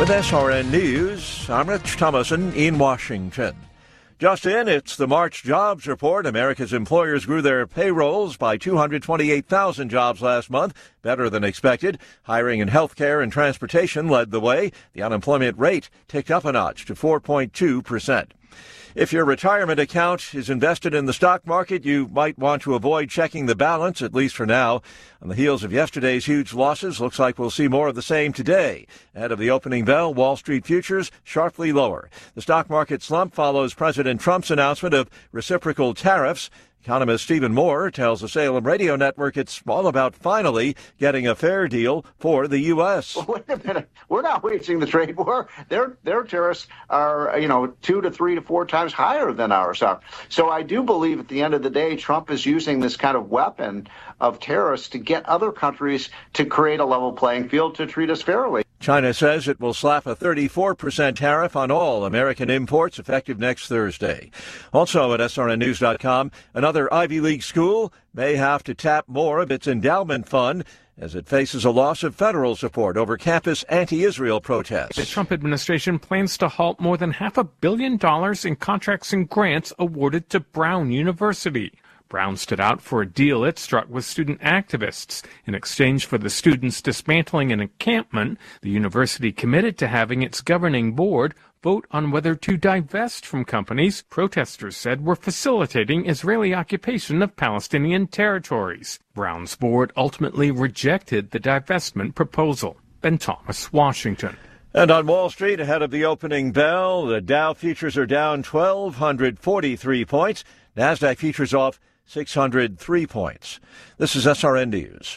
With SRN News, I'm Rich Thomason in Washington. Just in, it's the March jobs report. America's employers grew their payrolls by 228,000 jobs last month, better than expected. Hiring in healthcare and transportation led the way. The unemployment rate ticked up a notch to 4.2%. If your retirement account is invested in the stock market, you might want to avoid checking the balance, at least for now. On the heels of yesterday's huge losses, looks like we'll see more of the same today. Ahead of the opening bell, Wall Street futures sharply lower. The stock market slump follows President Trump's announcement of reciprocal tariffs. Economist Stephen Moore tells the Salem Radio Network it's all about finally getting a fair deal for the U.S. Well, wait a minute. We're not waging the trade war. Their tariffs are, 2 to 3 to 4 times higher than ours are. So I do believe at the end of the day, Trump is using this kind of weapon of tariffs to get other countries to create a level playing field to treat us fairly. China says it will slap a 34% tariff on all American imports effective next Thursday. Also at srnnews.com, another Ivy League school may have to tap more of its endowment fund as it faces a loss of federal support over campus anti-Israel protests. The Trump administration plans to halt more than $500 million in contracts and grants awarded to Brown University. Brown stood out for a deal it struck with student activists. In exchange for the students dismantling an encampment, the university committed to having its governing board vote on whether to divest from companies protesters said were facilitating Israeli occupation of Palestinian territories. Brown's board ultimately rejected the divestment proposal. Ben Thomas, Washington. And on Wall Street, ahead of the opening bell, the Dow futures are down 1,243 points. NASDAQ futures off 603 points. This is SRN News.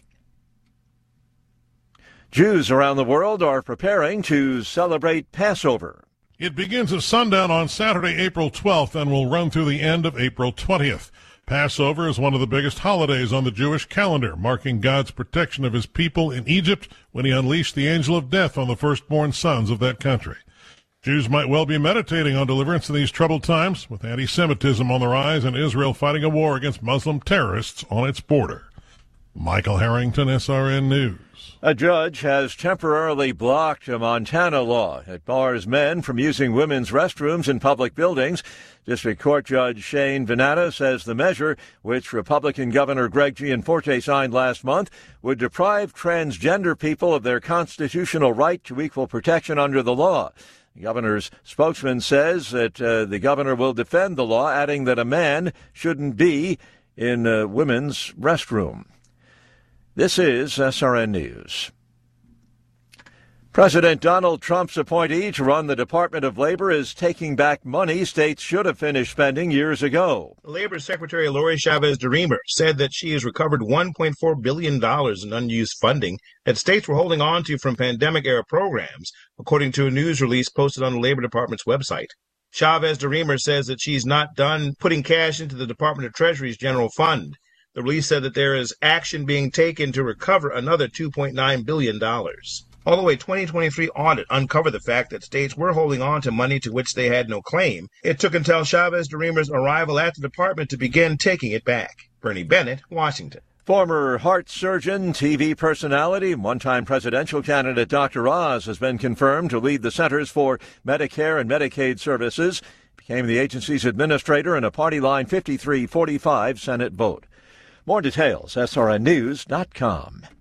Jews around the world are preparing to celebrate Passover. It begins at sundown on Saturday, April 12th, and will run through the end of April 20th. Passover is one of the biggest holidays on the Jewish calendar, marking God's protection of his people in Egypt when he unleashed the angel of death on the firstborn sons of that country. Jews might well be meditating on deliverance in these troubled times, with anti-Semitism on the rise and Israel fighting a war against Muslim terrorists on its border. Michael Harrington, SRN News. A judge has temporarily blocked a Montana law that bars men from using women's restrooms in public buildings. District Court Judge Shane Venata says the measure, which Republican Governor Greg Gianforte signed last month, would deprive transgender people of their constitutional right to equal protection under the law. The governor's spokesman says that the governor will defend the law, adding that a man shouldn't be in a women's restroom. This is SRN News. President Donald Trump's appointee to run the Department of Labor is taking back money states should have finished spending years ago. Labor Secretary Lori Chavez-DeRemer said that she has recovered $1.4 billion in unused funding that states were holding on to from pandemic-era programs, according to a news release posted on the Labor Department's website. Chavez-DeRemer says that she's not done putting cash into the Department of Treasury's general fund. The release said that there is action being taken to recover another $2.9 billion. Although a 2023 audit uncovered the fact that states were holding on to money to which they had no claim, it took until Chavez-DeRemer's arrival at the department to begin taking it back. Bernie Bennett, Washington. Former heart surgeon, TV personality, one-time presidential candidate Dr. Oz has been confirmed to lead the Centers for Medicare and Medicaid Services. He became the agency's administrator in a party line 53-45 Senate vote. More details, srnnews.com.